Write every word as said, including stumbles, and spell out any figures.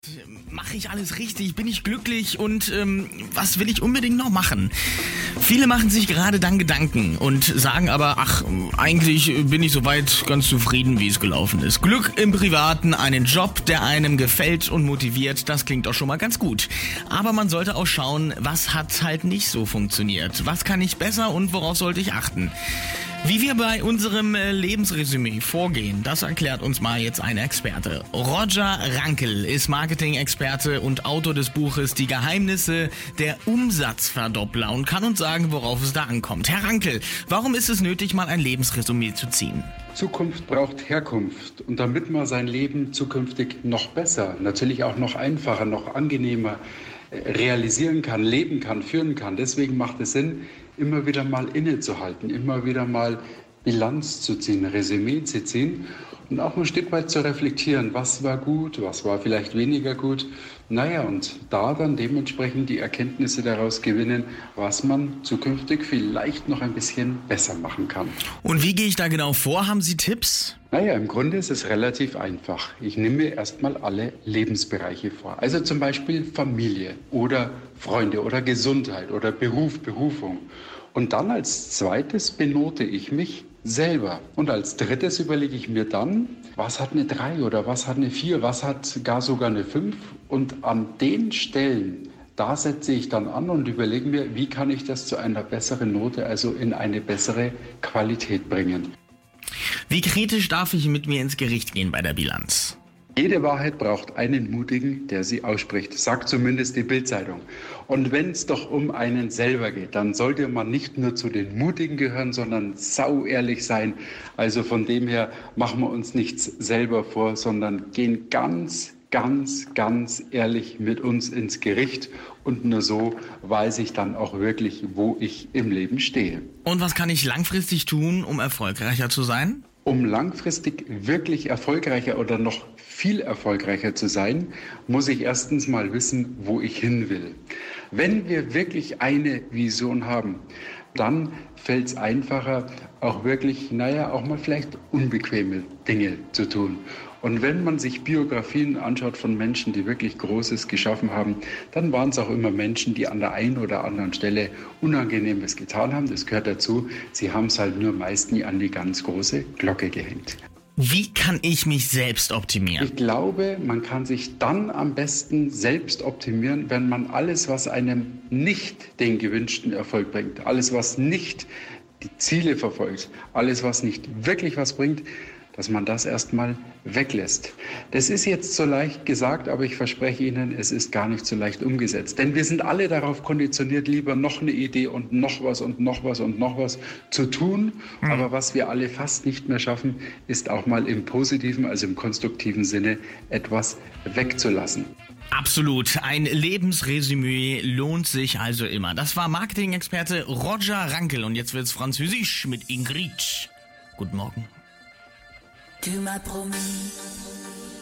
Mache ich alles richtig? Bin ich glücklich? Und ähm, was will ich unbedingt noch machen? Viele machen sich gerade dann Gedanken und sagen aber, ach, eigentlich bin ich soweit ganz zufrieden, wie es gelaufen ist. Glück im Privaten, einen Job, der einem gefällt und motiviert, das klingt doch schon mal ganz gut. Aber man sollte auch schauen, was hat halt nicht so funktioniert? Was kann ich besser und worauf sollte ich achten? Wie wir bei unserem Lebensresümee vorgehen, das erklärt uns mal jetzt ein Experte. Roger Rankel ist Marketing-Experte und Autor des Buches Die Geheimnisse der Umsatzverdoppler und kann uns sagen, worauf es da ankommt. Herr Rankel, warum ist es nötig, mal ein Lebensresümee zu ziehen? Zukunft braucht Herkunft, und damit man sein Leben zukünftig noch besser, natürlich auch noch einfacher, noch angenehmer realisieren kann, leben kann, führen kann. Deswegen macht es Sinn, immer wieder mal innezuhalten, immer wieder mal Bilanz zu ziehen, Resümee zu ziehen und auch ein Stück weit zu reflektieren, was war gut, was war vielleicht weniger gut. Naja, und da dann dementsprechend die Erkenntnisse daraus gewinnen, was man zukünftig vielleicht noch ein bisschen besser machen kann. Und wie gehe ich da genau vor? Haben Sie Tipps? Naja, im Grunde ist es relativ einfach. Ich nehme mir erstmal alle Lebensbereiche vor. Also zum Beispiel Familie oder Freunde oder Gesundheit oder Beruf, Berufung. Und dann als zweites benote ich mich selber. Und als drittes überlege ich mir dann, was hat eine drei oder was hat eine vier, was hat gar sogar eine fünf. Und an den Stellen, da setze ich dann an und überlege mir, wie kann ich das zu einer besseren Note, also in eine bessere Qualität bringen. Wie kritisch darf ich mit mir ins Gericht gehen bei der Bilanz? Jede Wahrheit braucht einen Mutigen, der sie ausspricht, sagt zumindest die Bild-Zeitung. Und wenn es doch um einen selber geht, dann sollte man nicht nur zu den Mutigen gehören, sondern sauehrlich sein. Also von dem her machen wir uns nichts selber vor, sondern gehen ganz, ganz, ganz ehrlich mit uns ins Gericht. Und nur so weiß ich dann auch wirklich, wo ich im Leben stehe. Und was kann ich langfristig tun, um erfolgreicher zu sein? Um langfristig wirklich erfolgreicher oder noch viel erfolgreicher zu sein, muss ich erstens mal wissen, wo ich hin will. Wenn wir wirklich eine Vision haben, dann fällt es einfacher, auch wirklich, naja, auch mal vielleicht unbequeme Dinge zu tun. Und wenn man sich Biografien anschaut von Menschen, die wirklich Großes geschaffen haben, dann waren es auch immer Menschen, die an der einen oder anderen Stelle Unangenehmes getan haben. Das gehört dazu. Sie haben es halt nur meist nie an die ganz große Glocke gehängt. Wie kann ich mich selbst optimieren? Ich glaube, man kann sich dann am besten selbst optimieren, wenn man alles, was einem nicht den gewünschten Erfolg bringt, alles, was nicht die Ziele verfolgt, alles, was nicht wirklich was bringt, dass man das erstmal weglässt. Das ist jetzt so leicht gesagt, aber ich verspreche Ihnen, es ist gar nicht so leicht umgesetzt. Denn wir sind alle darauf konditioniert, lieber noch eine Idee und noch was und noch was und noch was zu tun. Mhm. Aber was wir alle fast nicht mehr schaffen, ist auch mal im positiven, also im konstruktiven Sinne etwas wegzulassen. Absolut. Ein Lebensresümee lohnt sich also immer. Das war Marketing-Experte Roger Rankel. Und jetzt wird's französisch mit Ingrid. Guten Morgen. Tu m'as promis